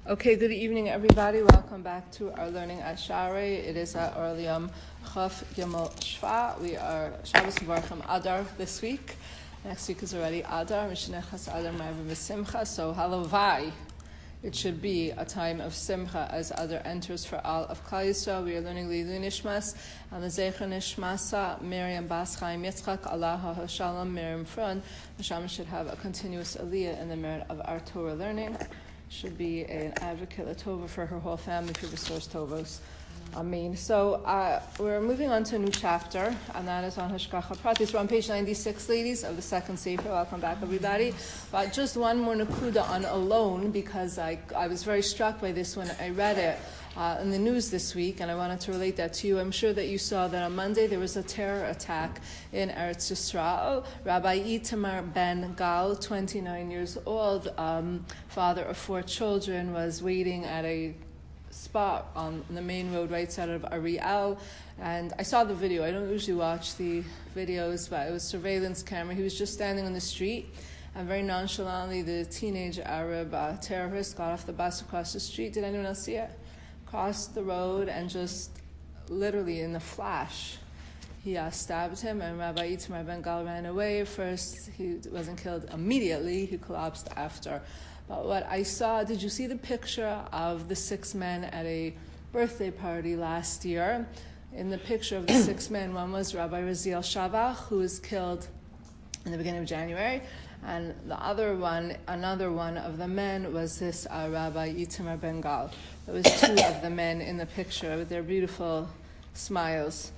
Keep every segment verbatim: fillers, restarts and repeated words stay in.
Okay, good evening, everybody. Welcome back to our learning at Sha'arei. It is our Or Yom Chaf Gimel Shva. We are Shabbos Mevarchim Adar this week. Next week is already Adar. Mishnechas Adar Ma'avim V'Simcha. So halavai, it should be a time of Simcha as Adar enters for all of Klal Yisrael. We are learning Leilu Nishmas and the Zecher Nishmasa Miriam Bas Chaim Yitzchak Allah HaShalom Miriam Frun. Hashem should have a continuous aliyah in the merit of our Torah learning. Should be an advocate of Tova for her whole family who restores Tovos. Amen. So uh, we're moving on to a new chapter, and that is on Hashgacha Pratis. We're on page ninety-six, ladies, of the second Sefer. Welcome back, everybody. But just one more nakuda on alone, because I, I was very struck by this when I read it uh, in the news this week, and I wanted to relate that to you. I'm sure that you saw that on Monday there was a terror attack in Eretz Yisrael. Rabbi Itamar Ben Gal, twenty-nine years old, um, father of four children, was waiting at a spot on the main road right side of Ariel, and I saw the video. I don't usually watch the videos, but it was surveillance camera. He was just standing on the street, and very nonchalantly the teenage Arab uh, terrorist got off the bus across the street. Did anyone else see it? Crossed the road and just literally in a flash he uh, stabbed him, and Rabbi Itamar Ben Gal ran away. First, he wasn't killed immediately, he collapsed after. But what I saw, did you see the picture of the six men at a birthday party last year? In the picture of the six men, one was Rabbi Raziel Shavach, who was killed in the beginning of January, and the other one, another one of the men was this uh, Rabbi Itamar Ben Gal. There was two of the men in the picture with their beautiful smiles.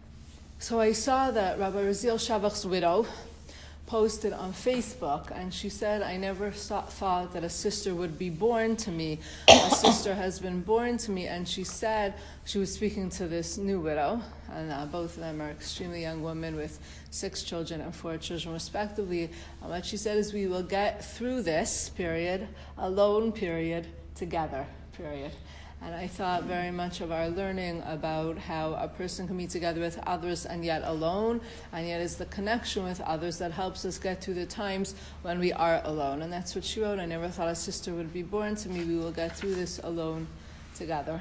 So I saw that Rabbi Raziel Shavach's widow posted on Facebook, and she said, I never saw, thought that a sister would be born to me. A sister has been born to me. And she said, she was speaking to this new widow, and uh, both of them are extremely young women with six children and four children respectively. And what she said is, we will get through this period, alone period, together, period. And I thought very much of our learning about how a person can be together with others and yet alone, and yet it's the connection with others that helps us get through the times when we are alone. And that's what she wrote. I never thought a sister would be born to me. We will get through this alone together.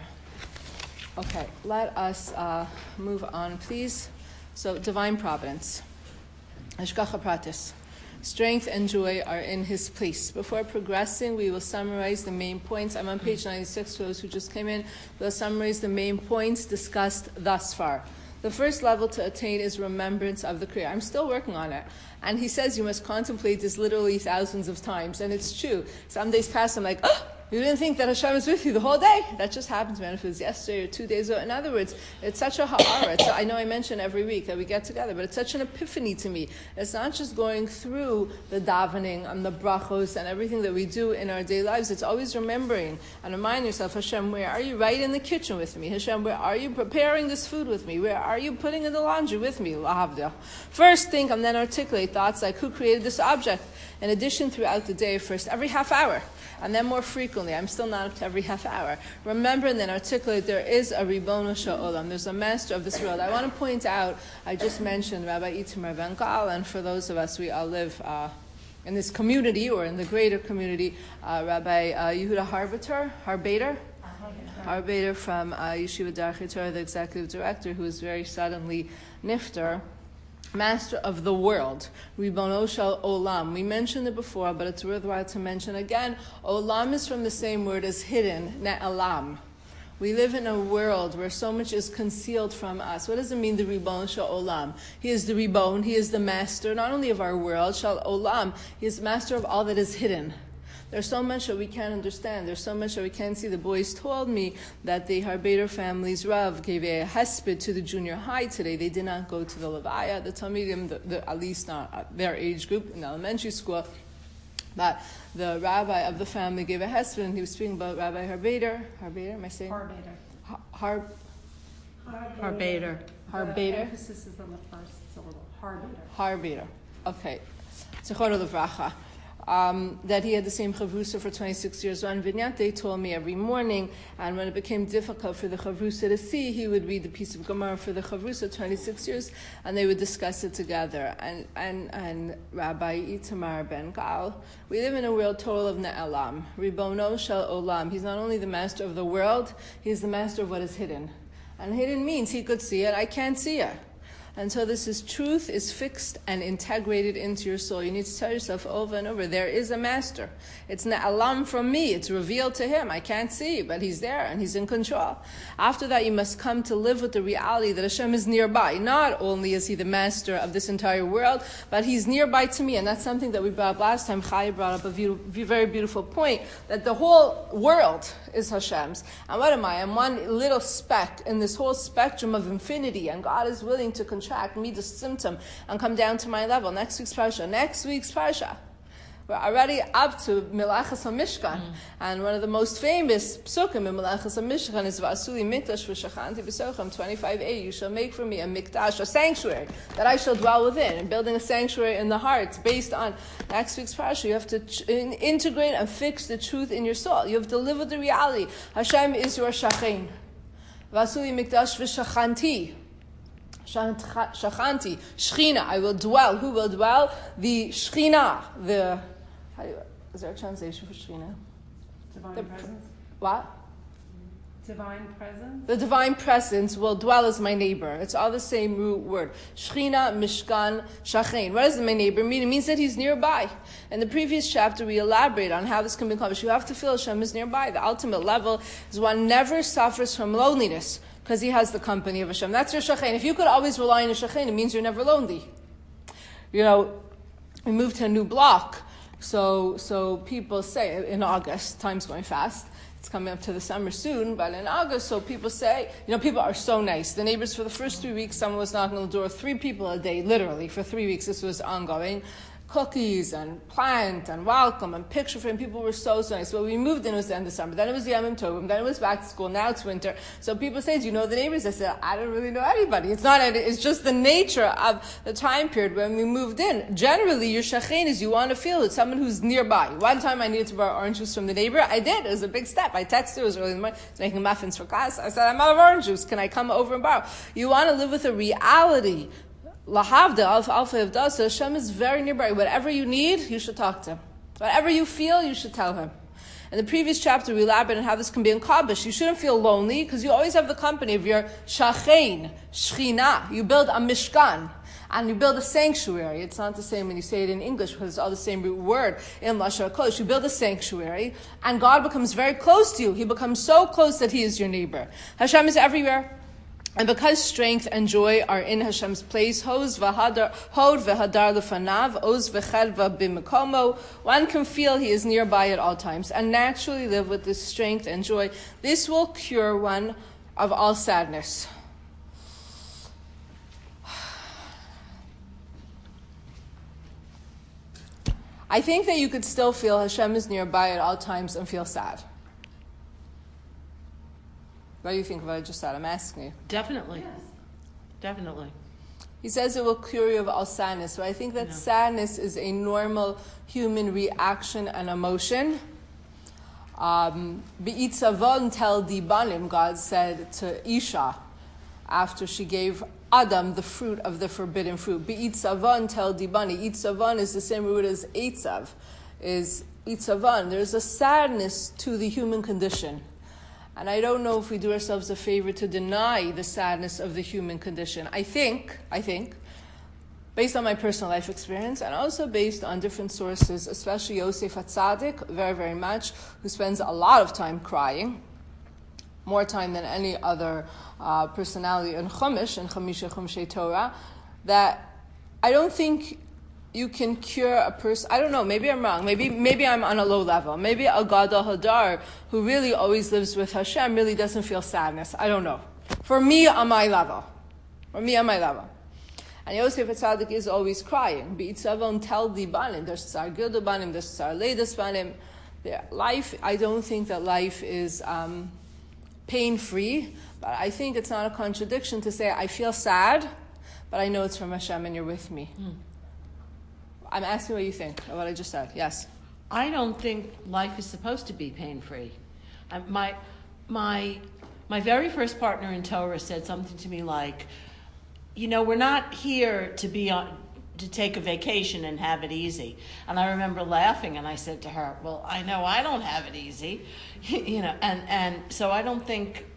Okay, let us uh, move on, please. So, divine providence. Hashgacha Pratis. Strength and joy are in his place. Before progressing, we will summarize the main points. I'm on page ninety-six for those who just came in. We'll summarize the main points discussed thus far. The first level to attain is remembrance of the Creator. I'm still working on it. And he says you must contemplate this literally thousands of times. And it's true. Some days pass, I'm like, oh, you didn't think that Hashem is with you the whole day? That just happens, man, if it was yesterday or two days ago. In other words, it's such a ha'ara. So I know I mention every week that we get together, but it's such an epiphany to me. It's not just going through the davening and the brachos and everything that we do in our daily lives. It's always remembering and remind yourself, Hashem, where are you right in the kitchen with me? Hashem, where are you preparing this food with me? Where are you putting in the laundry with me? Lahavdil. First think and then articulate thoughts like, who created this object? In addition, throughout the day, first every half hour, and then more frequently. I'm still not up to every half hour. Remember and then articulate there is a Ribono Shel Olam. There's a master of this world. I want to point out, I just mentioned Rabbi Itamar Ben Gal, and for those of us, we all live uh, in this community or in the greater community, uh, Rabbi uh, Yehuda Harbater, Harbater, Harbater from uh, Yeshiva Darchei Torah, the executive director, who is very suddenly nifter. Master of the world, Ribono Shel Olam. We mentioned it before, but it's worthwhile to mention again. Olam is from the same word as hidden, Ne'alam. We live in a world where so much is concealed from us. What does it mean, the Ribono Shel Olam? He is the Ribon, he is the master, not only of our world, Shel Olam, he is master of all that is hidden. There's so much that we can't understand. There's so much that we can't see. The boys told me that the Harbater family's Rav gave a hesped to the junior high today. They did not go to the Levaya, the Talmidim, the, the, at least not their age group in elementary school. But the rabbi of the family gave a hesped, and he was speaking about Rabbi Harbater. Harbater, am I saying? Harbater. Har, Harbater. Harbater. The emphasis is on the first syllable. Harbater. Harbater. Okay. Zichrono Livracha. Um, that he had the same chavrusa for twenty-six years. One vignette they told me every morning, and when it became difficult for the chavrusa to see, he would read the piece of Gemara for the chavrusa twenty-six years, and they would discuss it together. And and and Rabbi Itamar Ben Gal, we live in a world total of Ne'elam. Ribono Shel Olam. He's not only the master of the world, he's the master of what is hidden. And hidden means he could see it, I can't see it. And so this is truth is fixed and integrated into your soul. You need to tell yourself over and over, there is a master. It's na'alam from me. It's revealed to him. I can't see, but he's there and he's in control. After that, you must come to live with the reality that Hashem is nearby. Not only is he the master of this entire world, but he's nearby to me. And that's something that we brought up last time. Chaya brought up a view, very beautiful point, that the whole world is Hashem's. And what am I? I'm one little speck in this whole spectrum of infinity, and God is willing to contract me, the symptom, and come down to my level. Next week's parsha. Next week's parsha. We're already up to Melachas HaMishkan. Mm. And one of the most famous psukim in Melachas HaMishkan is V'asuli mikdash v'shachanti b'sochem twenty-five a. You shall make for me a mikdash, a sanctuary, that I shall dwell within. And building a sanctuary in the heart based on next week's parsha. You have to ch- integrate and fix the truth in your soul. You have to live with the reality. Hashem is your shachain. V'asuli mikdash v'shachanti. Shachanti, Shechina, I will dwell. Who will dwell? The Shechina, the, how do you, is there a translation for Shechina? Divine the, presence. What? Divine presence. The divine presence will dwell as my neighbor. It's all the same root word. Shechina, Mishkan, Shachain. What does my neighbor mean? It means that he's nearby. In the previous chapter, we elaborate on how this can be accomplished. You have to feel Hashem is nearby. The ultimate level is one never suffers from loneliness, because he has the company of Hashem. That's your shachain. If you could always rely on your shachain, it means you're never lonely. You know, we moved to a new block, so so people say, in August, time's going fast, it's coming up to the summer soon, but in August, so people say, you know, people are so nice. The neighbors, for the first three weeks, someone was knocking on the door, three people a day, literally, for three weeks, this was ongoing. Cookies and plant and welcome and picture frame. People were so, so nice. Well, we moved in, it was the end of summer. Then it was the Yom Tovim. Then it was back to school. Now it's winter. So people say, do you know the neighbors? I said, I don't really know anybody. It's not, it's just the nature of the time period when we moved in. Generally, your shachain is you want to feel it, someone who's nearby. One time I needed to borrow orange juice from the neighbor. I did. It was a big step. I texted her. It was early in the morning. I was making muffins for class. I said, I'm out of orange juice. Can I come over and borrow? You want to live with a reality. Lahavda, Alpha Alpha Avdasa, Hashem is very nearby. Whatever you need, you should talk to him. Whatever you feel, you should tell him. In the previous chapter, we elaborated on how this can be in Kaddish. You shouldn't feel lonely, because you always have the company of your Shachain, Shechina. You build a Mishkan, and you build a sanctuary. It's not the same when you say it in English, because it's all the same root word in Lashon HaKodesh. You build a sanctuary, and God becomes very close to you. He becomes so close that he is your neighbor. Hashem is everywhere. And because strength and joy are in Hashem's place, Hoz v'hadar, Hod v'hadar l'fanav, Oz v'chedva b'mekomo, one can feel he is nearby at all times and naturally live with this strength and joy. This will cure one of all sadness. I think that you could still feel Hashem is nearby at all times and feel sad. What do you think of what I just said? I'm asking you. Definitely. Yes. Definitely. He says it will cure you of all sadness. So I think that no. sadness is a normal human reaction and emotion. Um, Be'itzavon tel dibanim, God said to Isha after she gave Adam the fruit of the forbidden fruit. Be'itzavon tel dibani. Itzavon is the same root as Eitzav, is Itzavan. There's a sadness to the human condition. And I don't know if we do ourselves a favor to deny the sadness of the human condition. I think, I think, based on my personal life experience and also based on different sources, especially Yosef HaTzadik, very, very much, who spends a lot of time crying, more time than any other uh, personality in Chumash, in Chamisha Chumshei Torah, that I don't think you can cure a person. I don't know, maybe I'm wrong. Maybe maybe I'm on a low level. Maybe a Gadol Hadar who really always lives with Hashem really doesn't feel sadness. I don't know. For me, on my level. For me, on my level. And Yosef HaTzadik is always crying. Be'itzavon tel dibanim. There's tsar gildu banim, there's tsar leidas banim. Life, I don't think that life is um, pain-free, but I think it's not a contradiction to say, I feel sad, but I know it's from Hashem and you're with me. Mm. I'm asking what you think of what I just said. Yes? I don't think life is supposed to be pain-free. Uh, my, my, my very first partner in Torah said something to me like, you know, we're not here to be on, to take a vacation and have it easy. And I remember laughing, and I said to her, well, I know I don't have it easy, you know, and, and so I don't think...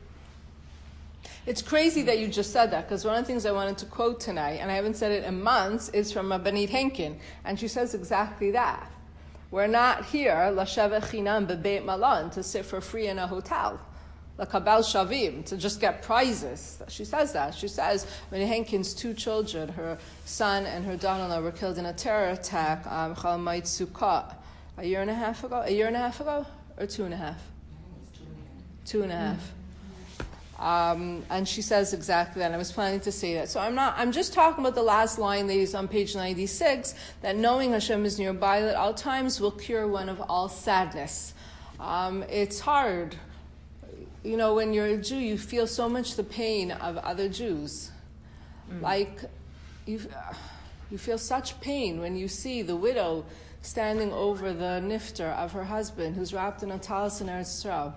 It's crazy that you just said that, because one of the things I wanted to quote tonight, and I haven't said it in months, is from Rabbanit Henkin, and she says exactly that. We're not here, l'shaveh chinam bebeit malan, to sit for free in a hotel. L'kabel shavim, to just get prizes. She says that. She says, when Henkin's two children, her son and her daughter-in-law, were killed in a terror attack, um, Chalamayit Sukkot, a year and a half ago? A year and a half ago? Or two and a half? Two and a half. Mm-hmm. Um, and she says exactly that. And I was planning to say that. So I'm not, I'm just talking about the last line, ladies, on page ninety-six, that knowing Hashem is nearby at all times will cure one of all sadness. Um, it's hard. You know, when you're a Jew, you feel so much the pain of other Jews. Mm. Like, you, you feel such pain when you see the widow standing over the nifter of her husband who's wrapped in a talis in Eretz Yisrael.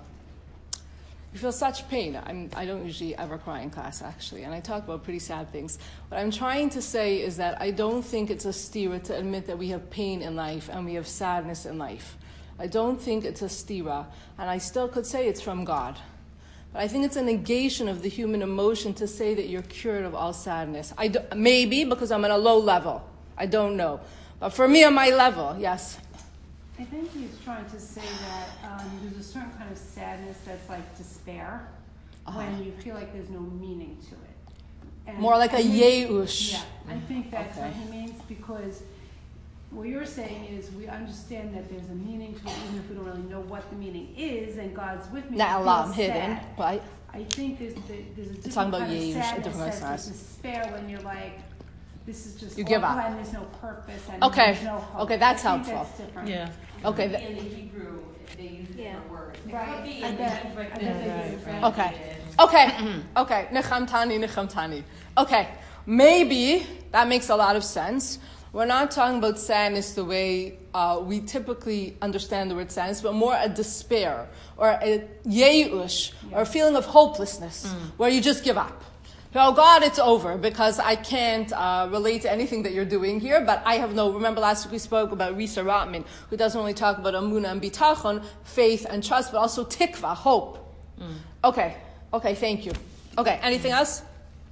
You feel such pain. I'm, I don't usually ever cry in class, actually, and I talk about pretty sad things. What I'm trying to say is that I don't think it's a stira to admit that we have pain in life and we have sadness in life. I don't think it's a stira, and I still could say it's from God. But I think it's a negation of the human emotion to say that you're cured of all sadness. I do, maybe because I'm at a low level. I don't know. But for me, on my level, yes. I think he's trying to say that um, there's a certain kind of sadness that's like despair, uh-huh. when you feel like there's no meaning to it. And more like I a think, yeush. Yeah, I think that's okay. what he means, because what you're saying is we understand that there's a meaning to it, even if we don't really know what the meaning is, and God's with me. Not alarm hidden, right? I think there's, there's a different talking about kind of yeush, sadness, a different that's despair when you're like, this is just you awful give up. and there's no purpose and okay. there's no hope. Okay, that's I think helpful. That's different. Yeah. Okay. In the Hebrew, they use different words. It Right. could be I in bet- the Hebrew, I bet they do. right. Okay. Okay. Okay. Nechamtani, nechamtani. Okay. Maybe that makes a lot of sense. We're not talking about sadness the way uh, we typically understand the word sadness, but more a despair or a yeush, yeah. or a feeling of hopelessness, mm. where you just give up. Oh God, it's over because I can't uh, relate to anything that you're doing here, but I have no, remember last week we spoke about Risa Ratman, who doesn't only talk about Amunah and Bitachon, faith and trust, but also Tikva, hope. Mm. Okay, okay, thank you. Okay, anything else?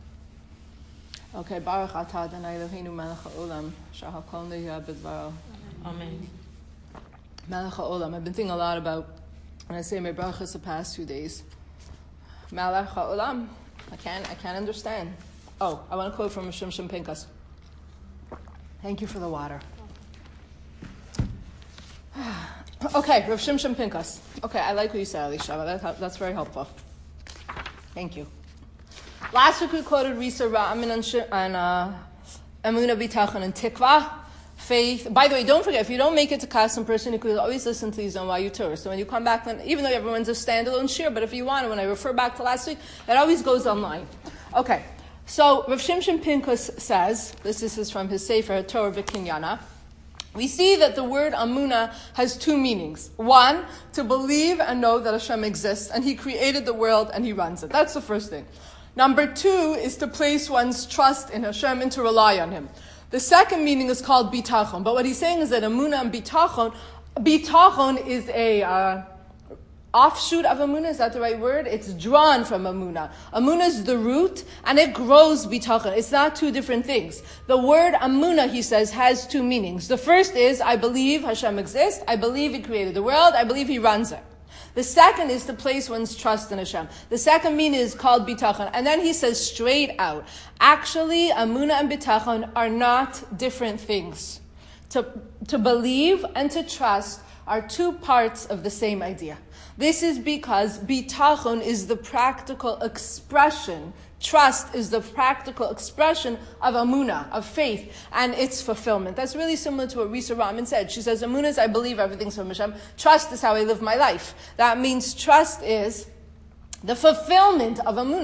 Okay, Baruch Atah Adonai Eloheinu melech haolam, shahakol nehiyah b'dvaro. Amen. Melech haolam, I've been thinking a lot about, when I say my brachas the past few days. Melech haolam. I can't, I can't understand. Oh, I want to quote from Shimshon Pinkas. Thank you for the water. Okay, Rav Shimshon Pinkas. Okay, I like what you said, Elisha. That, that's very helpful. Thank you. Last week we quoted Risa Ra'amin and uh, Emunah Bitachon and Tikva, faith. By the way, don't forget, if you don't make it to class in person, you could always listen to these on Y U Tour. So when you come back, then, even though everyone's a standalone shir, but if you want to, when I refer back to last week, it always goes online. Okay, so Rav Shimshon Pinkus says, this, this is from his Sefer Torah V'Kinyana, we see that the word Amunah has two meanings. One, to believe and know that Hashem exists, and He created the world and He runs it. That's the first thing. Number two is to place one's trust in Hashem and to rely on Him. The second meaning is called bitachon. But what he's saying is that Amunah and bitachon, bitachon is a uh, offshoot of Amunah. Is that the right word? It's drawn from Amunah. Amunah is the root, and it grows bitachon. It's not two different things. The word Amunah, he says, has two meanings. The first is, I believe Hashem exists. I believe He created the world. I believe He runs it. The second is to place one's trust in Hashem. The second meaning is called bitachon. And then he says straight out, actually, Amunah and bitachon are not different things. To, to believe and to trust are two parts of the same idea. This is because bitachon is the practical expression. Trust is the practical expression of Amunah, of faith, and its fulfillment. That's really similar to what Risa Ratman said. She says, Amunah is I believe everything's from Hashem. Trust is how I live my life. That means trust is the fulfillment of Amunah.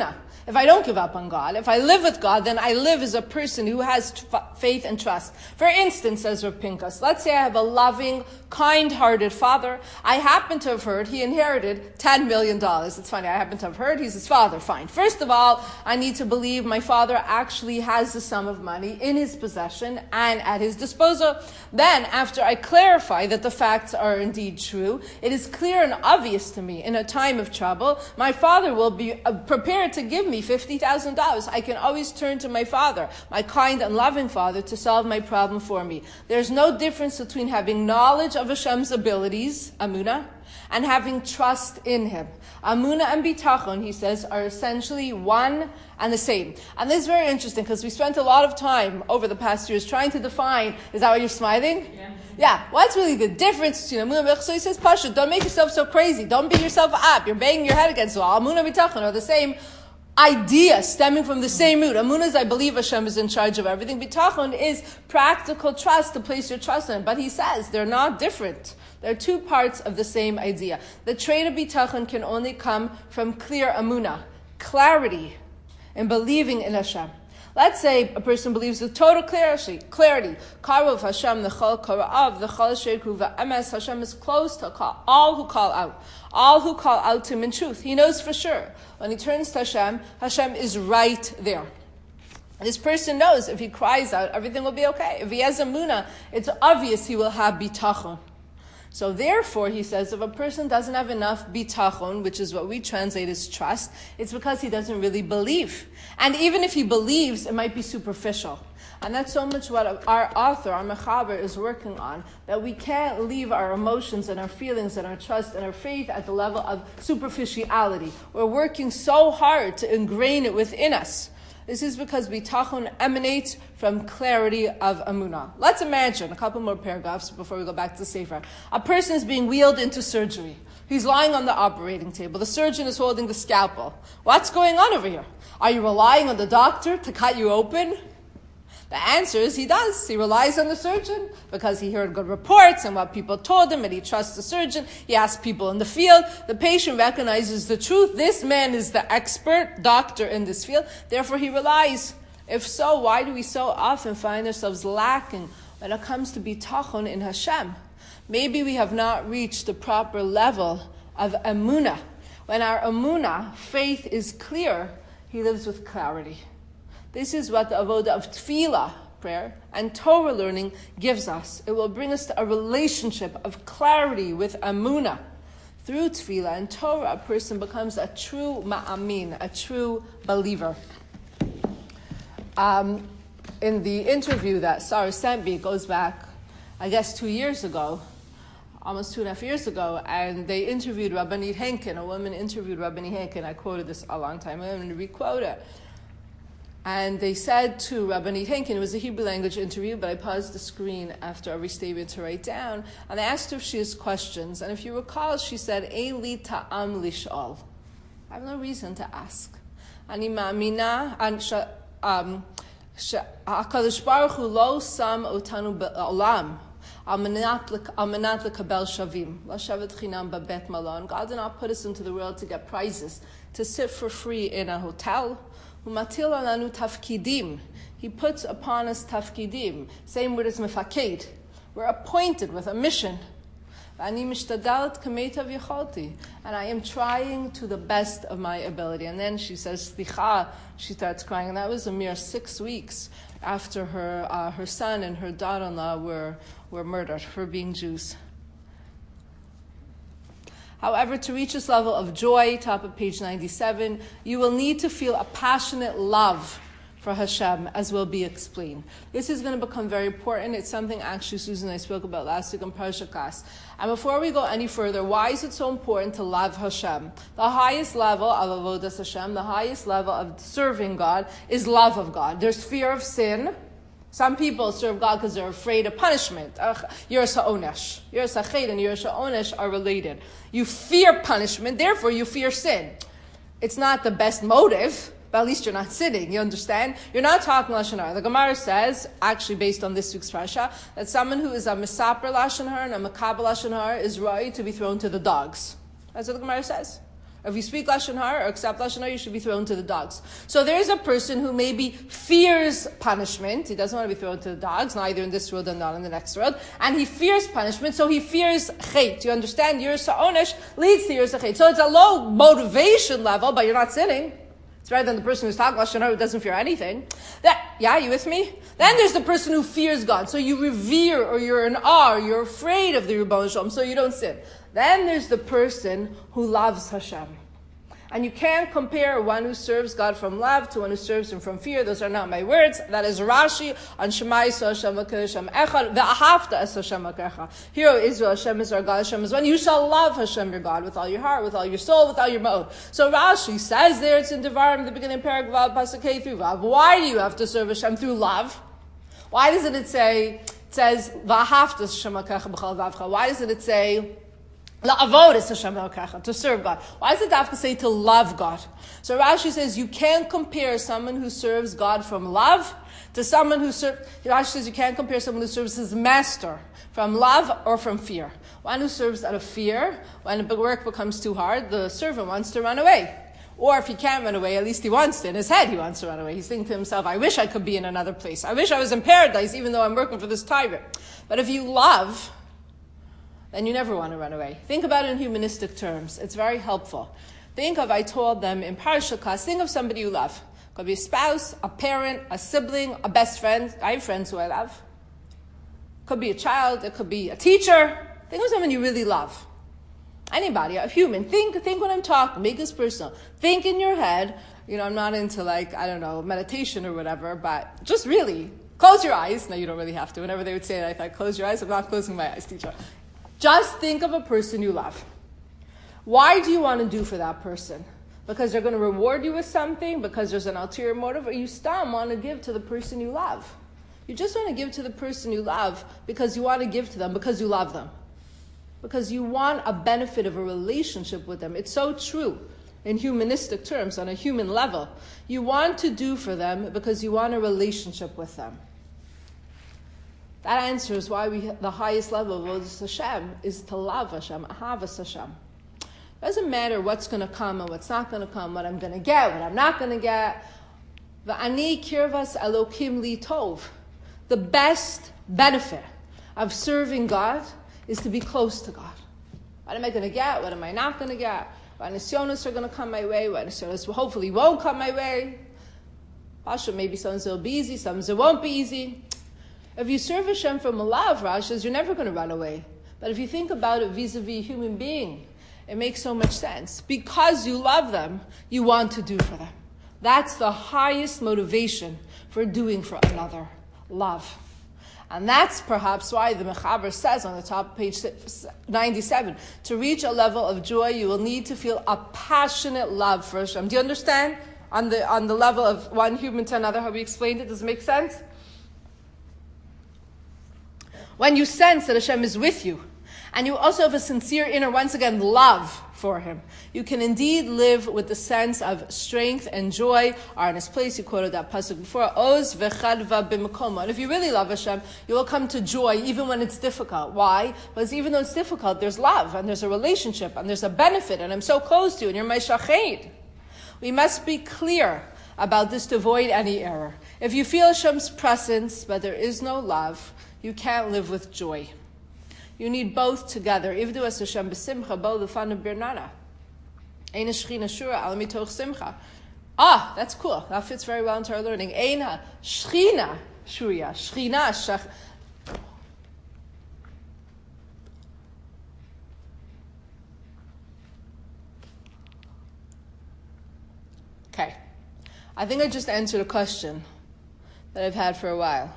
If I don't give up on God, if I live with God, then I live as a person who has t- faith and trust. For instance, says Rav Pinkas, let's say I have a loving, kind-hearted father. I happen to have heard he inherited ten million dollars. It's funny, I happen to have heard he's his father. Fine. First of all, I need to believe my father actually has the sum of money in his possession and at his disposal. Then, after I clarify that the facts are indeed true, it is clear and obvious to me in a time of trouble, my father will be prepared to give me fifty thousand dollars. I can always turn to my father, my kind and loving father, to solve my problem for me. There's no difference between having knowledge of Hashem's abilities, Amunah, and having trust in Him. Amunah and Bitachon, he says, are essentially one and the same. And this is very interesting because we spent a lot of time over the past years trying to define, is that why you're smiling? Yeah. Yeah, what's really the difference between Amunah and Bitachon? So he says, Pasha, don't make yourself so crazy. Don't beat yourself up. You're banging your head against the wall. Amunah and Bitachon are the same idea stemming from the same root. Amunah is, I believe Hashem is in charge of everything. Bitachon is practical trust, to place your trust in. But he says they're not different. They're two parts of the same idea. The trait of Bitachon can only come from clear Amunah, clarity in believing in Hashem. Let's say a person believes with total clarity, clarity. Karuv Hashem nechol kora'av v'chol sheikru v'emes. Hashem is close to all who call out. All who call out to him in truth. He knows for sure. When he turns to Hashem, Hashem is right there. This person knows if he cries out, everything will be okay. If he has Amunah, it's obvious he will have Bitachon. So therefore, he says, if a person doesn't have enough bitachon, which is what we translate as trust, it's because he doesn't really believe. And even if he believes, it might be superficial. And that's so much what our author, our Mechaber, is working on, that we can't leave our emotions and our feelings and our trust and our faith at the level of superficiality. We're working so hard to ingrain it within us. This is because bitachon emanates from clarity of Amunah. Let's imagine a couple more paragraphs before we go back to the Sefer. A person is being wheeled into surgery. He's lying on the operating table. The surgeon is holding the scalpel. What's going on over here? Are you relying on the doctor to cut you open? The answer is he does. He relies on the surgeon because he heard good reports and what people told him, and he trusts the surgeon. He asks people in the field. The patient recognizes the truth. This man is the expert doctor in this field. Therefore, he relies. If so, why do we so often find ourselves lacking when it comes to bitachon in Hashem? Maybe we have not reached the proper level of Amunah. When our Amunah, faith, is clear, he lives with clarity. This is what the avodah of tefillah, prayer, and Torah learning gives us. It will bring us to a relationship of clarity with Amunah. Through tefillah and Torah, a person becomes a true ma'amin, a true believer. Um, in the interview that Sarah sent me, it goes back, I guess, two years ago, almost two and a half years ago, and they interviewed Rabbanit Henkin. A woman interviewed Rabbanit Henkin. I quoted this a long time ago. I'm going to re-quote it. And they said to Rabbanit Henkin, it was a Hebrew language interview, but I paused the screen after every statement to write down, and I asked her if she has questions. And if you recall, she said, Ein li ta'am lish'al. I have no reason to ask. Ani ma'amina, and HaKadosh Baruch Hu lo sam otanu ba'olam. Al manat lekabel shavim. La shavet chinam babet malon. God did not put us into the world to get prizes, to sit for free in a hotel. Umatil alanu tafkidim. He puts upon us tafkidim. Same word as mefaked. We're appointed with a mission. And I am trying to the best of my ability. And then she says, Slicha, she starts crying. And that was a mere six weeks after her uh, her son and her daughter-in-law were, were murdered for being Jews. However, to reach this level of joy, top of page ninety-seven, you will need to feel a passionate love for Hashem, as will be explained. This is going to become very important. It's something actually Susan and I spoke about last week in Parsha class. And before we go any further, why is it so important to love Hashem? The highest level of avodas Hashem, the highest level of serving God, is love of God. There's fear of sin. Some people serve God because they're afraid of punishment. Yiras ha'onesh. Yiras ha'ched and yiras ha'onesh are related. You fear punishment, therefore you fear sin. It's not the best motive, but at least you're not sinning, you understand? You're not talking Lashon Hara. The Gemara says, actually based on this week's Parsha, that someone who is a Mesaper Lashon Hara and a Makabel Lashon Hara is right to be thrown to the dogs. That's what the Gemara says. If you speak Lashon Hara or accept Lashon Hara, you should be thrown to the dogs. So there's a person who maybe fears punishment. He doesn't want to be thrown to the dogs, neither in this world and not in the next world. And he fears punishment, so he fears chait. You understand? Yiras ha'onesh leads to yiras ha'chait. So it's a low motivation level, but you're not sinning. It's better than the person who's talking Lashon Hara who doesn't fear anything. That, yeah, you with me? Then there's the person who fears God. So you revere, or you're in awe, or you're afraid of the Ribono Shel Olam, so you don't sin. Then there's the person who loves Hashem. And you can't compare one who serves God from love to one who serves Him from fear. Those are not my words. That is Rashi on Shema Yisrael Hashem Hashem Echad ve'ahavta es Hashem Elokecha. Hear, O Israel, Hashem is our God. Hashem is one. You shall love Hashem your God with all your heart, with all your soul, with all your mouth. So Rashi says there, it's in Devarim, the beginning paragraph, Vav Pasuk Hey through Vav. Why do you have to serve Hashem through love? Why doesn't it say? It says ve'ahavta es Hashem Elokecha b'chol vavcha. Why doesn't it say? La'avod is Hashem Elokecha, to serve God. Why does it have to say to love God? So Rashi says you can't compare someone who serves God from love to someone who serves. Rashi says you can't compare someone who serves his master from love or from fear. One who serves out of fear, when the work becomes too hard, the servant wants to run away. Or if he can't run away, at least he wants to. In his head, he wants to run away. He's thinking to himself, I wish I could be in another place. I wish I was in paradise, even though I'm working for this tyrant. But if you love, then you never want to run away. Think about it in humanistic terms. It's very helpful. Think of, I told them in Parashah class, think of somebody you love. It could be a spouse, a parent, a sibling, a best friend. I have friends who I love. It could be a child. It could be a teacher. Think of someone you really love. Anybody, a human. Think, think when I'm talking. Make this personal. Think in your head. You know, I'm not into like, I don't know, meditation or whatever, but just really, close your eyes. No, you don't really have to. Whenever they would say that, I thought, close your eyes. I'm not closing my eyes, teacher. Just think of a person you love. Why do you want to do for that person? Because they're going to reward you with something? Because there's an ulterior motive? Or you still want to give to the person you love? You just want to give to the person you love because you want to give to them, because you love them. Because you want a benefit of a relationship with them. It's so true in humanistic terms, on a human level. You want to do for them because you want a relationship with them. That answers why we the highest level of Hashem is to love Hashem, ahavas Hashem. It doesn't matter what's going to come and what's not going to come, what I'm going to get, what I'm not going to get. V'ani kirvas Elokim li tov. The best benefit of serving God is to be close to God. What am I going to get? What am I not going to get? What nisyonos are going to come my way? What nisyonos hopefully won't come my way? Pasha, maybe some will be easy, some it won't be easy. If you serve Hashem from a love, Rashi, you're never going to run away. But if you think about it vis-a-vis a human being, it makes so much sense. Because you love them, you want to do for them. That's the highest motivation for doing for another. Love. And that's perhaps why the Mechaber says on the top of page ninety-seven, to reach a level of joy, you will need to feel a passionate love for Hashem. Do you understand? On the, on the level of one human to another, how we explained it, does it make sense? When you sense that Hashem is with you, and you also have a sincere inner, once again, love for Him, you can indeed live with the sense of strength and joy. Are in His place, you quoted that pasuk before, Oz v'chadva b'mekomo. And if you really love Hashem, you will come to joy even when it's difficult. Why? Because even though it's difficult, there's love, and there's a relationship, and there's a benefit, and I'm so close to you, and you're my shached. We must be clear about this to avoid any error. If you feel Hashem's presence, but there is no love, you can't live with joy. You need both together. Ivdu es Hashem b'simcha, bo l'fanav birnana. Ein hashchina shura al mitoch simcha. Ah, that's cool. That fits very well into our learning. Ein hashchina shura. Shchina shach. Okay. I think I just answered a question that I've had for a while.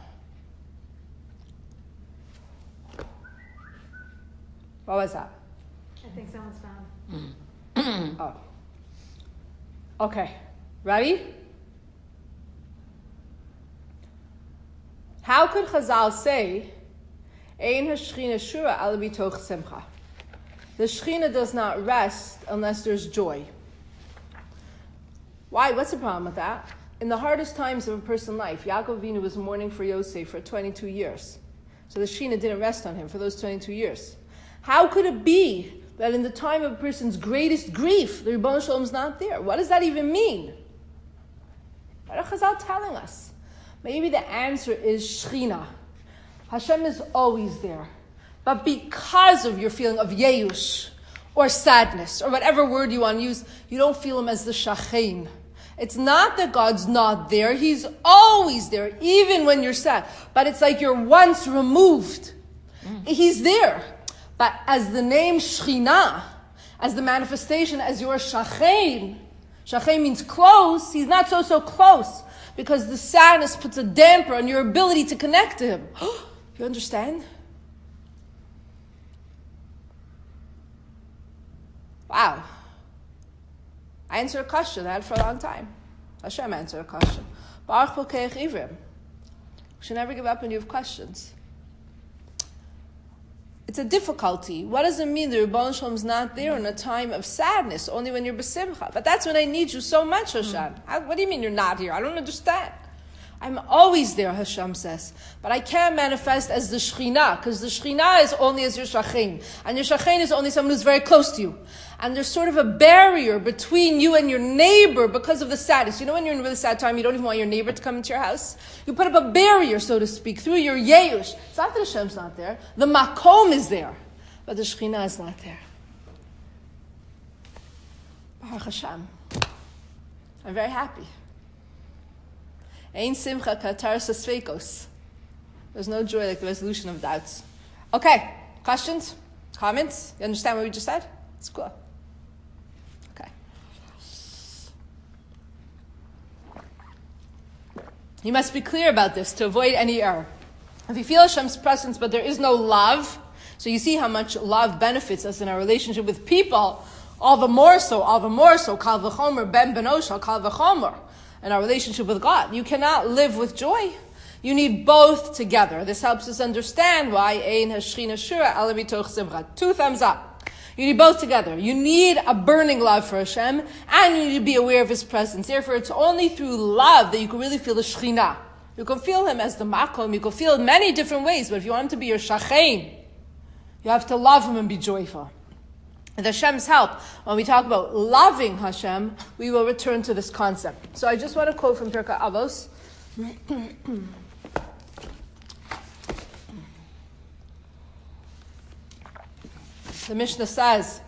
What was that? I think someone's found. Oh. Okay. Ready? How could Chazal say, Ein hashchina shura al mitoch simcha? The Shechina does not rest unless there's joy. Why? What's the problem with that? In the hardest times of a person's life, Yaakov Avinu was mourning for Yosef for twenty-two years. So the Shechina didn't rest on him for those twenty-two years. How could it be that in the time of a person's greatest grief, the Ribono Shel Olam is not there. What does that even mean? What are Chazal telling us? Maybe the answer is Shechina. Hashem is always there. But because of your feeling of yeush, or sadness, or whatever word you want to use, you don't feel him as the Shachein. It's not that God's not there. He's always there, even when you're sad. But it's like you're once removed. Mm. He's there. But as the name Shechina, as the manifestation, as your Shachein, Shachein means close, he's not so, so close. Because the sadness puts a damper on your ability to connect to him. You understand? Wow. I answered a question. I had it for a long time. Hashem answered a question. Baruch B'keich Ivrim. You should never give up when you have questions. It's a difficulty. What does it mean the Ribono Shel Olam is not there in a time of sadness, only when you're b'simcha? But that's when I need you so much, Hashem. Mm. How, what do you mean you're not here? I don't understand. I'm always there, Hashem says. But I can't manifest as the Shechina, because the Shechina is only as your Shachein. And your Shachein is only someone who's very close to you. And there's sort of a barrier between you and your neighbor because of the sadness. You know when you're in a really sad time, you don't even want your neighbor to come into your house? You put up a barrier, so to speak, through your yeush. It's not that Hashem's not there. The makom is there. But the Shechina is not there. Baruch Hashem. I'm very happy. Ein simcha katar sasveikos. There's no joy like the resolution of doubts. Okay, questions? Comments? You understand what we just said? It's cool. Okay. You must be clear about this to avoid any error. If you feel Hashem's presence but there is no love, so you see how much love benefits us in our relationship with people, all the more so, all the more so, kal v'chomer, ben benosha, kal v'chomer, in our relationship with God. You cannot live with joy. You need both together. This helps us understand why ein hashchina shura ala mitoch simcha. Two thumbs up. You need both together. You need a burning love for Hashem, and you need to be aware of His presence. Therefore, it's only through love that you can really feel the Shechina. You can feel Him as the Makom. You can feel Him many different ways, but if you want Him to be your Shachein, you have to love Him and be joyful. With Hashem's help, when we talk about loving Hashem, we will return to this concept. So I just want to quote from Pirkei Avos. The Mishnah says,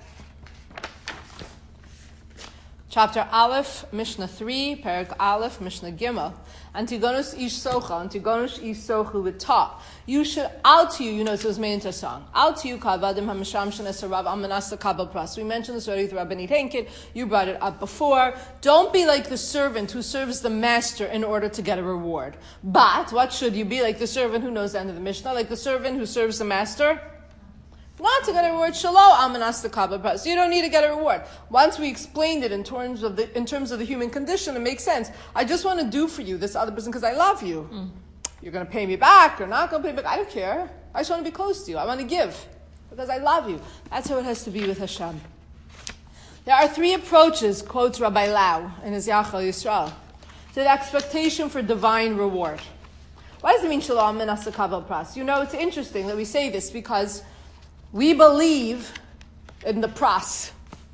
chapter Aleph, Mishnah three, Perek Aleph, Mishnah Gimel, Antigonus ish socha, Antigonus ish socha with ta. You should, out to you, you know, it was made into a song. Out to you, kavadim hamisham shenasarav almanasa kabel pras. We mentioned this already with Rabbanit Henkin. You brought it up before. Don't be like the servant who serves the master in order to get a reward. But, what should you be? Like the servant who knows the end of the Mishnah? Like the servant who serves the master? Not to get a reward, shalom almanas the kabel. So you don't need to get a reward. Once we explained it in terms of the in terms of the human condition, it makes sense. I just want to do for you this other person because I love you. Mm. You're going to pay me back. You're not going to pay me back. I don't care. I just want to be close to you. I want to give because I love you. That's how it has to be with Hashem. There are three approaches, quotes Rabbi Lau in his Yachal Yisrael, to the expectation for divine reward. What does it mean, shalom almanas the kabel pras? You know, it's interesting that we say this because we believe in the pras.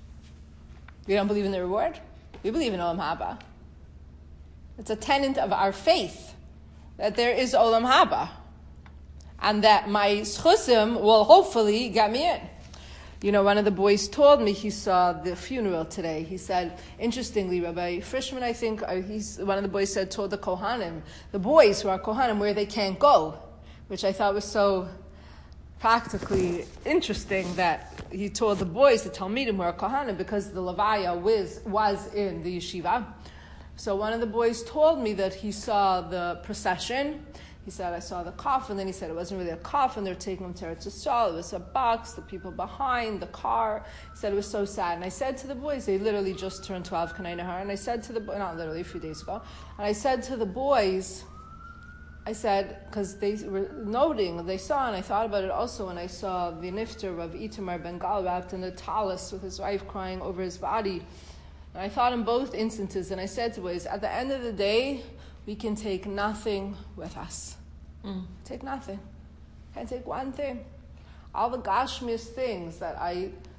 We don't believe in the reward. We believe in Olam Haba. It's a tenet of our faith that there is Olam Haba. And that my schusim will hopefully get me in. You know, one of the boys told me he saw the funeral today. He said, interestingly, Rabbi Frischman, I think, uh, he's, one of the boys said, told the Kohanim, the boys who are Kohanim, where they can't go, which I thought was so practically interesting that he told the boys to tell me to wear Kohanim because the Levaya was, was in the yeshiva. So one of the boys told me that he saw the procession. He said, I saw the coffin. Then he said it wasn't really a coffin. They were taking him to Eretz Yisrael. It was a box, the people behind, the car. He said it was so sad. And I said to the boys, they literally just turned twelve, Kanai Nahar. And I said to the boys, not literally, a few days ago. And I said to the boys, I said, because they were noting, they saw, and I thought about it also when I saw the nifter of Itamar Ben Gal wrapped in the talis with his wife crying over his body. And I thought in both instances, and I said to boys, at the end of the day, we can take nothing with us. Mm. Take nothing. Can't take one thing. All the gashmias things that I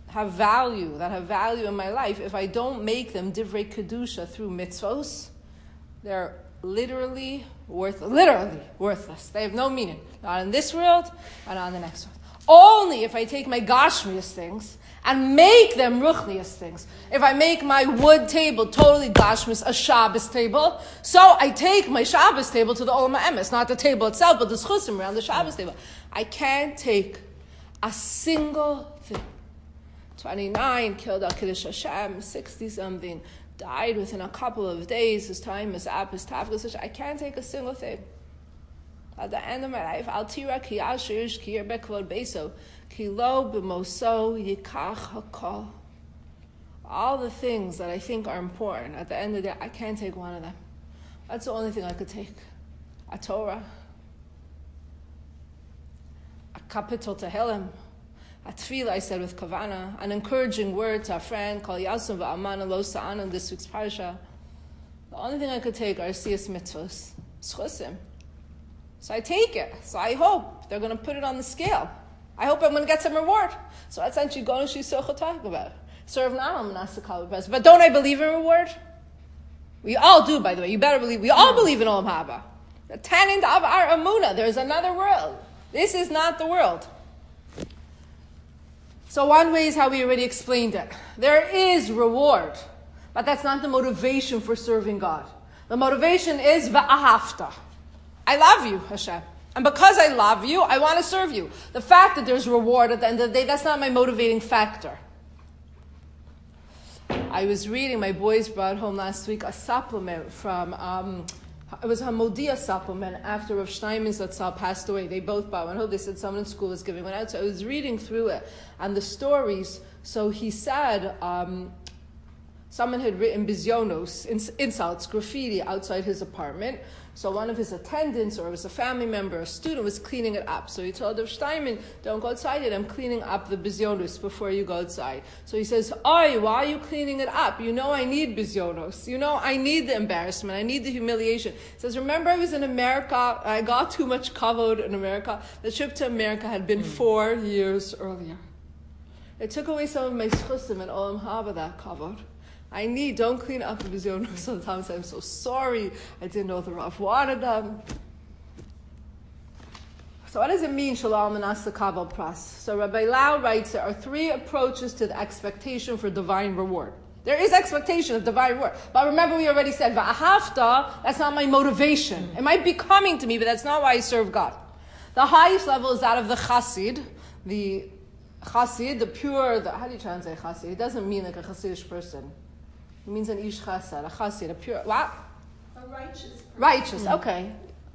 have value, that have value in my life, if I don't make them divrei kedusha through mitzvos, they're literally worthless. Literally worthless. They have no meaning. Not in this world and not in the next world. Only if I take my gashmius things and make them ruchnius things. If I make my wood table totally gashmius, a Shabbos table, so I take my Shabbos table to the Olam HaEmes, not the table itself, but the schusim around the Shabbos table. I can't take a single thing. twenty-nine, killed al Kiddush Hashem, sixty-something, died within a couple of days, his time is up, his tafkos, I can't take a single thing. At the end of my life, Al Tira ki ashirish ki yerbe kvod beso, ki lo b'moso yikach hakol. All the things that I think are important, at the end of the day, I can't take one of them. That's the only thing I could take. A Torah, a capital Tehillim, a tefillah, I said with kavana, an encouraging word to a friend, called Yasum v'amana lo sa'an in this week's parsha. The only thing I could take are siyas mitzvos, schusim. So I take it. So I hope they're going to put it on the scale. I hope I'm going to get some reward. So that's actually going to Shisucha talk about. Serve now, I'm not the But don't I believe in reward? We all do, by the way. You better believe. We all believe in Olam Haba. The tenant of our Amunah. There's another world. This is not the world. So one way is how we already explained it. There is reward. But that's not the motivation for serving God. The motivation is va'ahavta. I love you, Hashem. And because I love you, I want to serve you. The fact that there's reward at the end of the day, that's not my motivating factor. I was reading, my boys brought home last week a supplement from, um, it was a Modia supplement after Rav Steinmetz Zatzal passed away. They both bought one. I hope they said someone in school was giving one out. So I was reading through it and the stories. So he said, um, someone had written bizyonos, insults, graffiti outside his apartment. So one of his attendants, or it was a family member, a student, was cleaning it up. So he told Rav Steinman, don't go outside yet, I'm cleaning up the bizyonos before you go outside. So he says, Oi, why are you cleaning it up? You know I need bizyonos. You know I need the embarrassment. I need the humiliation. He says, remember I was in America, I got too much kavod in America. The trip to America had been four years earlier. It took away some of my schusim and olam haba, that kavod. I need, don't clean up the bizyonos. Sometimes I'm so sorry. I didn't know the Rav wanted them. So what does it mean, Shalom and Asa Kabal Pras? So Rabbi Lau writes, there are three approaches to the expectation for divine reward. There is expectation of divine reward. But remember we already said, Va'ahavta, that's not my motivation. It might be coming to me, but that's not why I serve God. The highest level is that of the Chassid, the Chassid, the pure, the, how do you translate Chassid? It doesn't mean like a Chassidish person. It means an ish chassid, a chassid, a pure, what? A righteous person. Righteous, mm. Okay.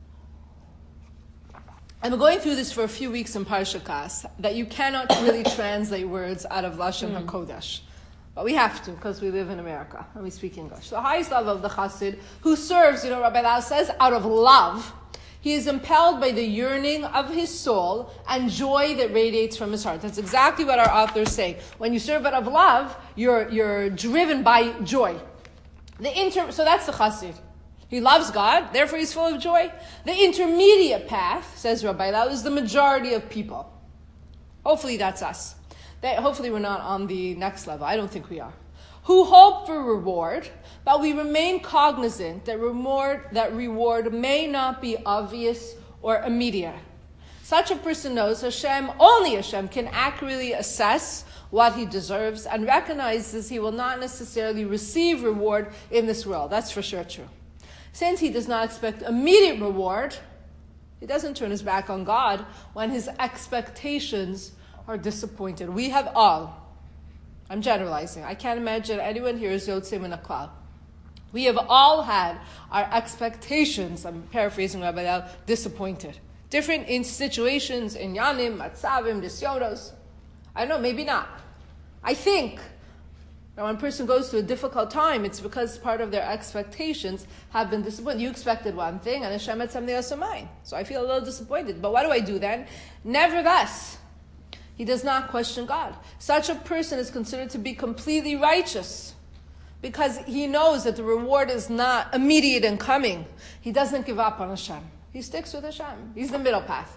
I'm going through this for a few weeks in Parsha Kas, that you cannot really translate words out of Lashon mm. HaKodesh. But we have to, because we live in America, and we speak English. The highest level of the chassid, who serves, you know, Rabbi Lau says, out of love, he is impelled by the yearning of his soul and joy that radiates from his heart. That's exactly what our authors say. When you serve out of love, you're you're driven by joy. The inter so that's the chassid. He loves God, therefore he's full of joy. The intermediate path, says Rabbi Lau, is the majority of people. Hopefully that's us. They, hopefully we're not on the next level. I don't think we are. Who hope for reward, but we remain cognizant that reward, that reward may not be obvious or immediate. Such a person knows Hashem, only Hashem, can accurately assess what he deserves and recognizes he will not necessarily receive reward in this world. That's for sure true. Since he does not expect immediate reward, he doesn't turn his back on God when his expectations are disappointed. We have all, I'm generalizing, I can't imagine anyone here is Yotzei min haklal. We have all had our expectations, I'm paraphrasing Rabbi Lau, disappointed. Different in situations, in yanim, matzavim, nisyonos. I don't know, maybe not. I think that when a person goes through a difficult time, it's because part of their expectations have been disappointed. You expected one thing, and Hashem had something else in mind. So I feel a little disappointed. But what do I do then? Nevertheless, he does not question God. Such a person is considered to be completely righteous because he knows that the reward is not immediate and coming. He doesn't give up on Hashem. He sticks with Hashem. He's the middle path.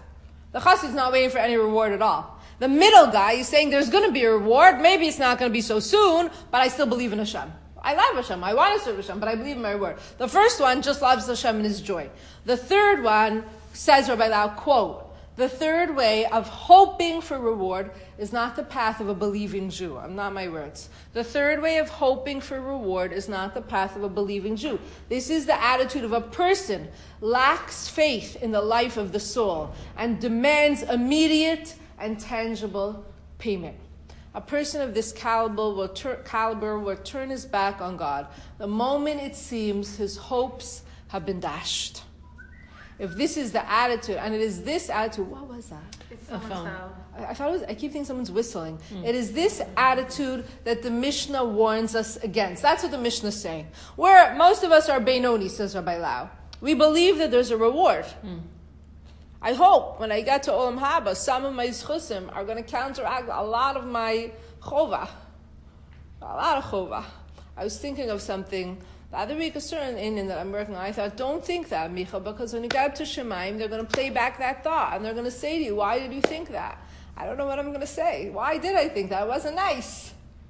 The chassid's not waiting for any reward at all. The middle guy is saying there's going to be a reward. Maybe it's not going to be so soon, but I still believe in Hashem. I love Hashem. I want to serve Hashem, but I believe in my reward. The first one just loves Hashem and his joy. The third one says, Rabbi Lau, quote, the third way of hoping for reward is not the path of a believing Jew. I'm not my words. The third way of hoping for reward is not the path of a believing Jew. This is the attitude of a person lacks faith in the life of the soul and demands immediate and tangible payment. A person of this caliber will, tur- caliber will turn his back on God the moment it seems his hopes have been dashed. If this is the attitude, and it is this attitude, what was that? It's A phone. I, I thought it was, I keep thinking someone's whistling. Mm. It is this attitude that the Mishnah warns us against. That's what the Mishnah is saying. Where most of us are Beinoni, says Rabbi Lau. We believe that there's a reward. Mm. I hope when I get to Olam Haba, some of my zchusim are going to counteract a lot of my chova. A lot of chova. I was thinking of something the other week, a certain Indian that I'm working on, I thought, don't think that, Micha, because when you get up to Shemaim, they're going to play back that thought, and they're going to say to you, why did you think that? I don't know what I'm going to say. Why did I think that? It wasn't nice.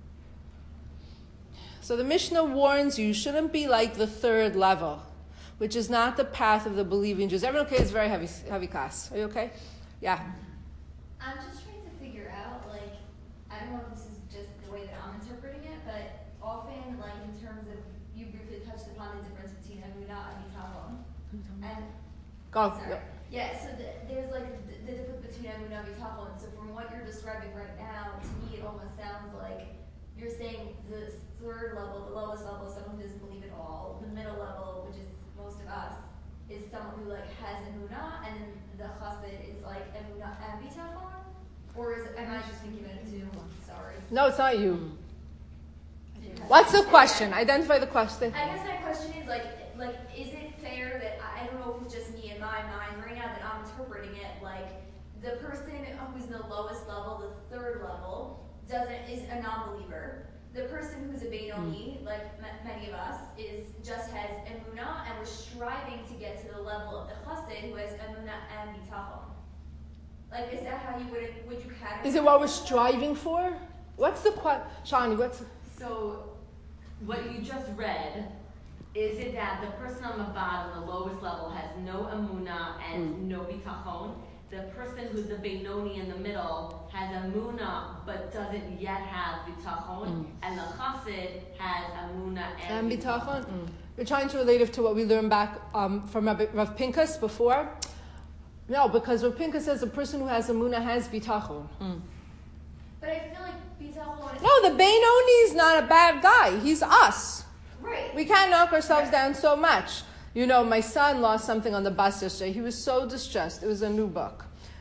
So the Mishnah warns you, you shouldn't be like the third level, which is not the path of the believing Jews. Everyone okay? It's a very heavy, heavy class. Are you okay? Yeah. I'm just trying to figure out, like, I don't know if this is just the way that I'm interpreting it, but often, like, in terms of, you briefly touched upon the difference between Emunah and Bitachon. And, Go. sorry. Yeah, so the, there's, like, the, the difference between Emunah and Bitachon. So from what you're describing right now, to me, it almost sounds like you're saying the third level, the lowest level, someone who doesn't believe at all. The middle level, which is most of us, is someone who, like, has Emunah, and then the chassid is, like, Emunah and Bitachon? Or is, am I just thinking of it too? Sorry. No, it's not you. What's the question? Identify the question. I guess my question is, like, like, is it fair that, I don't know if it's just me in my mind right now that I'm interpreting it, like, the person who's in the lowest level, the third level, doesn't, is a non-believer. The person who's a Beinoni, like m- many of us, is just has Emunah, and we're striving to get to the level of the chassid who has Emunah and Bitachon. Like, is that how you would, would you categorize? Is it what we're striving for? What's the question? Shani, what's... So, what you just read, is it that the person on the bottom, the lowest level, has no Emunah and mm. no Bitachon? The person who's the Beinoni in the middle has Emunah but doesn't yet have Bitachon, mm. and the Chassid has Emunah and, and Bitachon. Mm. We're trying to relate it to what we learned back um, from Rav, Rav Pinkus before. No, because Rav Pinkus says the person who has Emunah has Bitachon. Mm. But I feel like Bitachon is... No, the Beinoni is not a bad guy. He's us. Right. We can't knock ourselves right. down so much. You know, my son lost something on the bus yesterday. He was so distressed. It was a new book.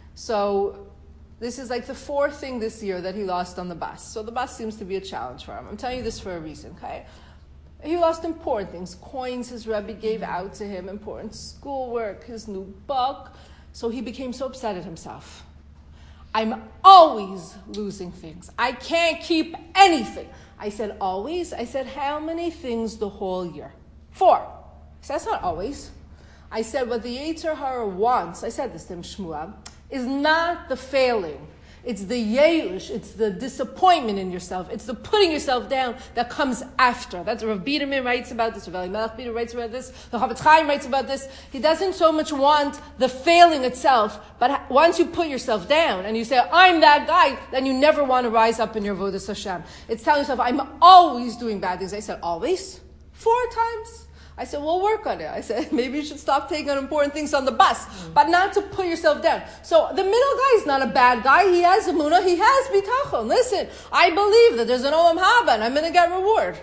So this is like the fourth thing this year that he lost on the bus. So the bus seems to be a challenge for him. I'm telling you this for a reason, okay? He lost important things. Coins his Rebbe gave out to him, important schoolwork, his new book. So he became so upset at himself. I'm always losing things. I can't keep anything. I said, always? I said, how many things the whole year? Four. I said, that's not always. I said, what the Yetzer Hara wants, I said this to him, Shmuel, is not the failing. It's the yeush, it's the disappointment in yourself. It's the putting yourself down that comes after. That's what Rav Biederman writes about this, Rav Elimelech Biederman writes about this, the Chavetz Chaim writes about this. He doesn't so much want the failing itself, but once you put yourself down and you say, I'm that guy, then you never want to rise up in your Avodas Hashem. It's telling yourself, I'm always doing bad things. I said, always? Four times? I said, we'll work on it. I said, maybe you should stop taking important things on the bus, mm. but not to put yourself down. So the middle guy is not a bad guy. He has Emunah, he has Bitachon. Listen, I believe that there's an Olam Haba and I'm going to get reward.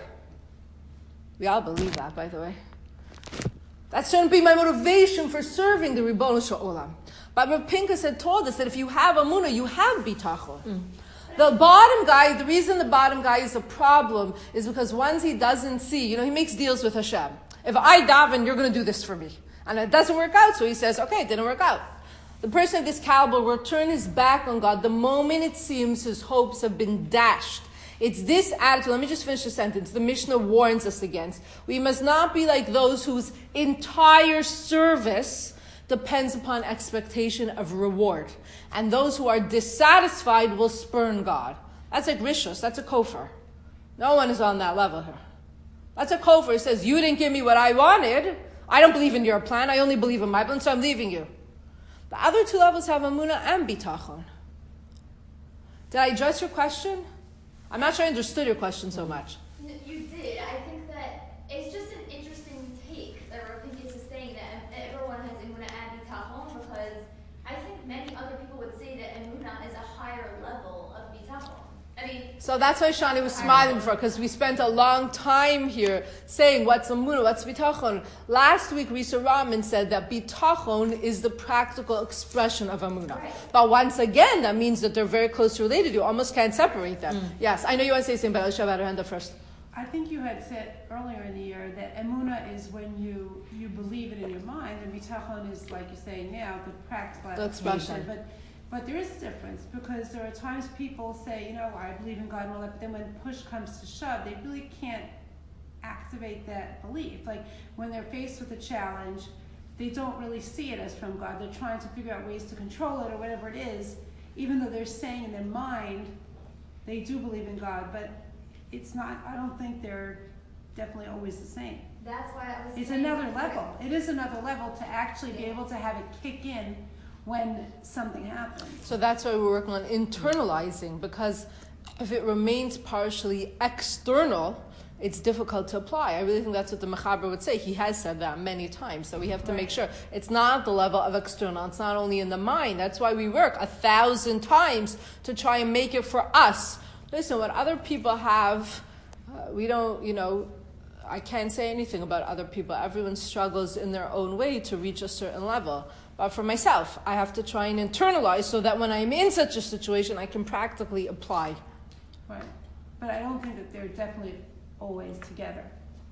We all believe that, by the way. That shouldn't be my motivation for serving the Ribono Shel Olam. But Rav Pinkus had told us that if you have Emunah, you have Bitachon. Mm. The bottom guy, the reason the bottom guy is a problem is because once he doesn't see, you know, he makes deals with Hashem. If I daven, you're going to do this for me. And it doesn't work out, so he says, okay, it didn't work out. The person of this caliber will turn his back on God the moment it seems his hopes have been dashed. It's this attitude, let me just finish the sentence, the Mishnah warns us against. We must not be like those whose entire service depends upon expectation of reward. And those who are dissatisfied will spurn God. That's like Rishus, that's a kofar. No one is on that level here. That's a kofar. It says, you didn't give me what I wanted. I don't believe in your plan. I only believe in my plan, so I'm leaving you. The other two levels have Amunah and Bitachon. Did I address your question? I'm not sure I understood your question so much. No, you did. I think that it's just an interesting take that Rav Pinkus is saying that everyone has Emunah and Bitachon, because I think many other people would say that Emunah is a higher level of Bitachon. I mean, so that's why Shani was smiling before, because we spent a long time here saying what's Amunah, what's Bitachon. Last week, Risa Rahman said that Bitachon is the practical expression of Amunah. Right. But once again, that means that they're very closely related. You almost can't separate them. Mm. Yes, I know you want to say something, but I'll have her hand up first. I think you had said earlier in the year that Emunah is when you, you believe it in your mind, and Bitachon is, like you're saying now, the practical application. But But there is a difference, because there are times people say, you know, I believe in God and all that, but then when push comes to shove, they really can't activate that belief. Like when they're faced with a challenge, they don't really see it as from God. They're trying to figure out ways to control it or whatever it is, even though they're saying in their mind they do believe in God, but it's not, I don't think they're definitely always the same. That's why I was It's saying another before. level. It is another level to actually be able to have it kick in when something happens. So that's why we're working on internalizing, because if it remains partially external, it's difficult to apply. I really think that's what the Mechaber would say. He has said that many times. So we have to Right. make sure it's not at the level of external. It's not only in the mind. That's why we work a thousand times to try and make it for us. Listen, what other people have, uh, we don't, you know, I can't say anything about other people. Everyone struggles in their own way to reach a certain level. But for myself, I have to try and internalize so that when I'm in such a situation, I can practically apply. Right. But I don't think that they're definitely always together.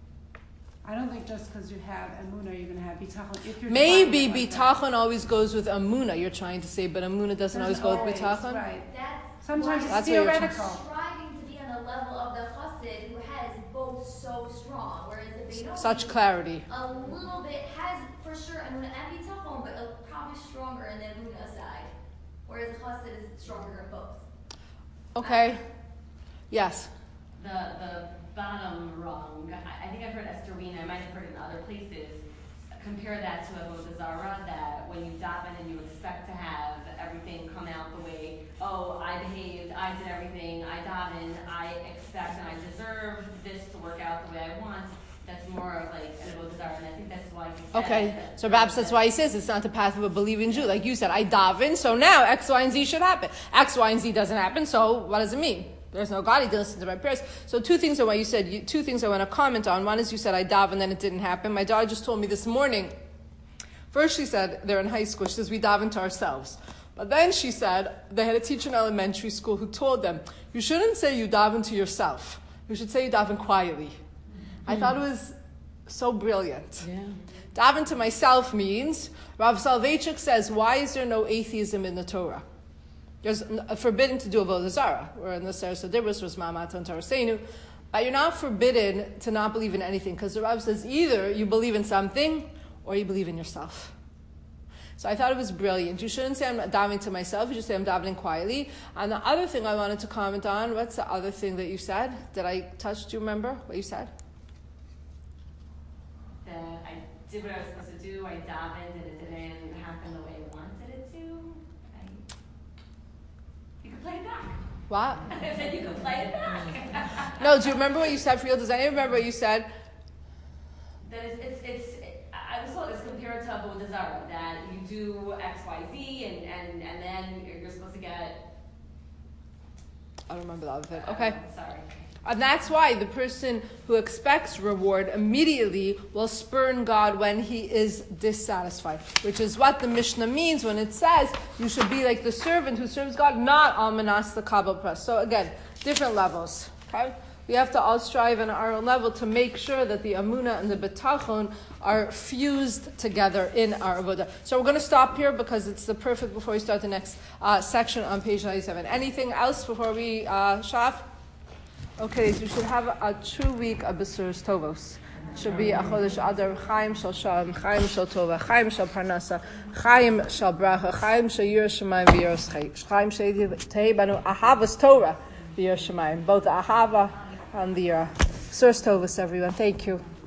I don't think just because you have Emunah, you're going to have Bitachon. If you're Maybe dividing it like Bitachon always goes with Amunah, you're trying to say, but Amunah doesn't, that. always go with Bitachon? Right. That's Sometimes why it's That's what you're trying- theoretical. striving to be on the level of the chassid who has both so strong, whereas the Beinoni Such clarity. a little bit has for sure Emunah and Bitachon, but a, probably stronger in the Emunah side, whereas the chassid is stronger in both. Okay. Yes. The the bottom rung, I, I think I've heard Esther Wiener, I might have heard it in other places, compare that to Avodah Zarah, that when you daven and you expect to have everything come out the way, oh, I behaved, I did everything, I daven, I expect and I deserve this to work out the way I want. That's more of like an Avodah Zarah, and I think that's why he said Okay. that- So perhaps that's why he says it's not the path of a believing Jew. Like you said, I daven, so now X, Y, and Z should happen. X, Y, and Z doesn't happen, so what does it mean? There's no God, he didn't listen to my prayers. So two things are why you said, you, two things I want to comment on. One is you said I daven, then it didn't happen. My daughter just told me this morning. First she said, they're in high school, she says we daven to ourselves. But then she said, they had a teacher in elementary school who told them, you shouldn't say you daven to yourself. You should say you daven quietly. I thought it was so brilliant. Yeah. Daven to myself means, Rav Soloveitchik says, why is there no atheism in the Torah? There's a forbidden to do Avodah Zarah. We're in the Seres HaDibros, was Ma'amat and Torasenu. But you're not forbidden to not believe in anything, because the Rav says either you believe in something or you believe in yourself. So I thought it was brilliant. You shouldn't say I'm davening to myself, you should say I'm davening quietly. And the other thing I wanted to comment on, what's the other thing that you said? Did I touch, do you remember what you said? That I did what I was supposed to do, I davened, and it didn't happen the way I wanted it to. I, you could play it back. What? I said you could play it back. No, do you remember what you said for real? Does anyone remember what you said? That is, it's, it's, I was told it's compared to Avodah Zarah, that you do X, Y, Z, and, and, and then you're, you're supposed to get. I don't remember the other thing. uh, Okay. Sorry. And that's why the person who expects reward immediately will spurn God when he is dissatisfied, which is what the Mishnah means when it says you should be like the servant who serves God, not almanas the kabel press. So again, different levels. Okay, we have to all strive on our own level to make sure that the Amunah and the Bitachon are fused together in our avodah. So we're going to stop here because it's the perfect before we start the next uh, section on page ninety-seven. Anything else before we uh, shaf? Okay, so we should have a true week of Besuros Tovos. should be a chodesh adar, chaim shel shalom, chaim shel tova, chaim shel parnasa, chaim shel bracha, chaim shel yirah shamayim v'yiras chai, chaim shel tehei banu ahavas Torah v'yiras shamayim, both the ahava and the yirah. Source tovas, everyone. Thank you.